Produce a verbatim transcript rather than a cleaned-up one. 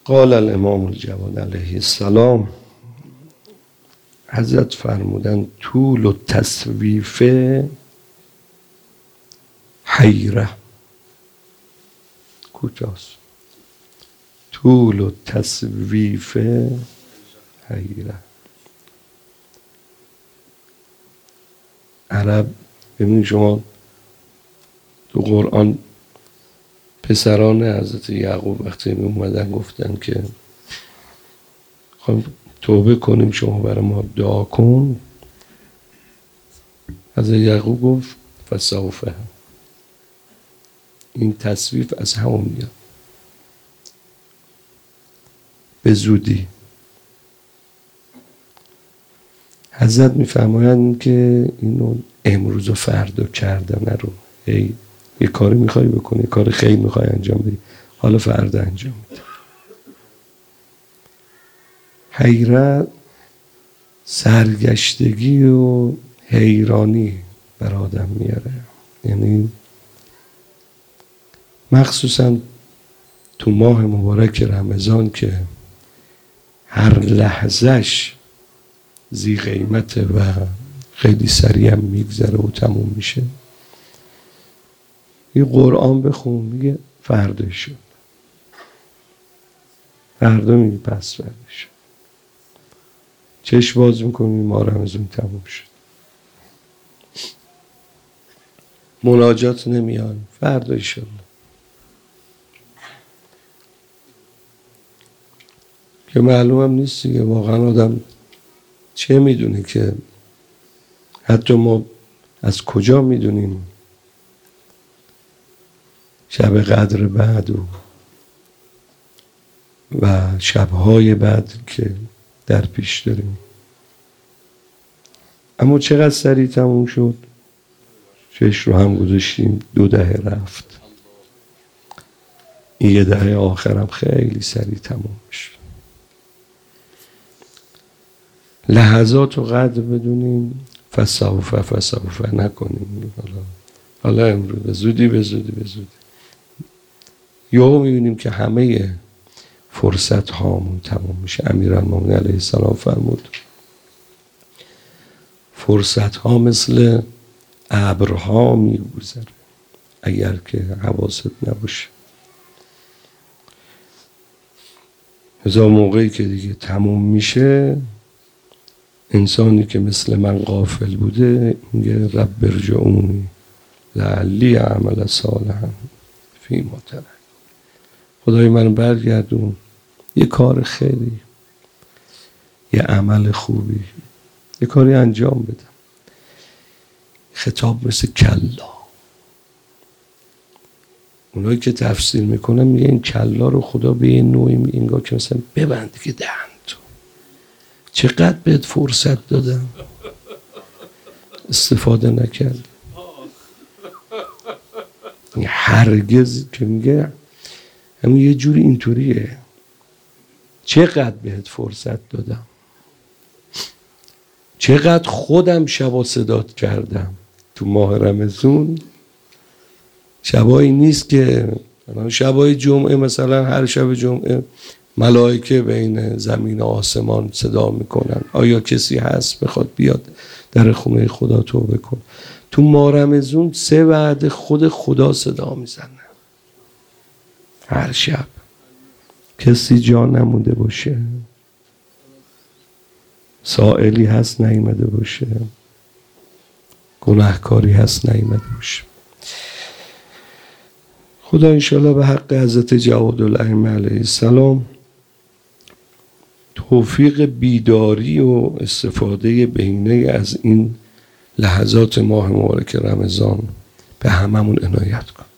قال الامام الجواد علیه السلام، حضرت فرمودن طول و تصویف حیره، کوتاست، طول و تصویف حیره. عرب ببینید شما تو قرآن پسران حضرت یعقوب وقتی می اومدن گفتن که خواهیم توبه کنیم شما برای ما دعا کن، حضرت یعقوب گفت فسوف، این تصویف از همون میاد، به زودی. حضرت میفرمایند که اینو امروز و فردا کردن رو، ای یه کاری میخوای بکنی، یه کار خیلی میخوای انجام بدی، حالا فردا انجام بده. حیرت سرگشتگی و حیرانی بر آدم میاره، یعنی مخصوصا تو ماه مبارک رمضان که هر لحظهش زی قیمته و خیلی سریع هم میگذره و تموم میشه. یه قرآن بخون میگه فردا شد، فردا میگه پس فردا شد، چشم باز میکنی ماه رمضان تموم شد، مناجات نمیاد فردا شد. که معلوم هم نیست دیگه، واقعا آدم چه میدونه که حتی ما از کجا میدونیم شب قدر بعد و و شبهای بعد که در پیش داریم. اما چقدر سریع تموم شد، چش رو هم گذاشتیم دو دهه رفت، این یه دهه آخرم خیلی سریع تموم شد. لحظات رو قدر بدونیم، فسوف فسوف نکنیم، حالا حالا امروز به زودی به زودی به زودی. یهو میبینیم که همه فرصت هامون تمام میشه. امیرالمومنین علیه السلام فرمود فرصت ها مثل ابرها میگذره اگر که حواست نباشه. هزار موقعی که دیگه تموم میشه، انسانی که مثل من غافل بوده میگه رب ارجعونی لعلی اعمل صالحا فیما ترکت، خدای من برگردون یه کار خیری، یه عمل خوبی، یه کاری انجام بدم. خطاب مثل کلا، اونایی که تفسیر میکنن میگه این کلا رو خدا به یه نوعی میگه انگار که مثلا ببند که دهن تو، چقدر بهت فرصت دادم استفاده نکرد. هرگز که میگه همون یه جوری اینطوریه، چقدر بهت فرصت دادم، چقدر خودم شبا صدات کردم. تو ماه رمضان شبایی نیست که شبای جمعه مثلا هر شب جمعه ملائکه بین زمین و آسمان صدا میکنن آیا کسی هست بخواد بیاد در خونه خدا توبه کن. تو ماه رمضان سه وعده خود خدا صدا میزنه هر شب. کسی جا نمونده باشه، سائلی هست نیامده باشه، گناهکاری هست نیامده باشه. خدا انشاءالله به حق حضرت جوادالائمه علیه السلام توفیق بیداری و استفاده بهینه از این لحظات ماه مبارک رمضان به هممون عنایت کن.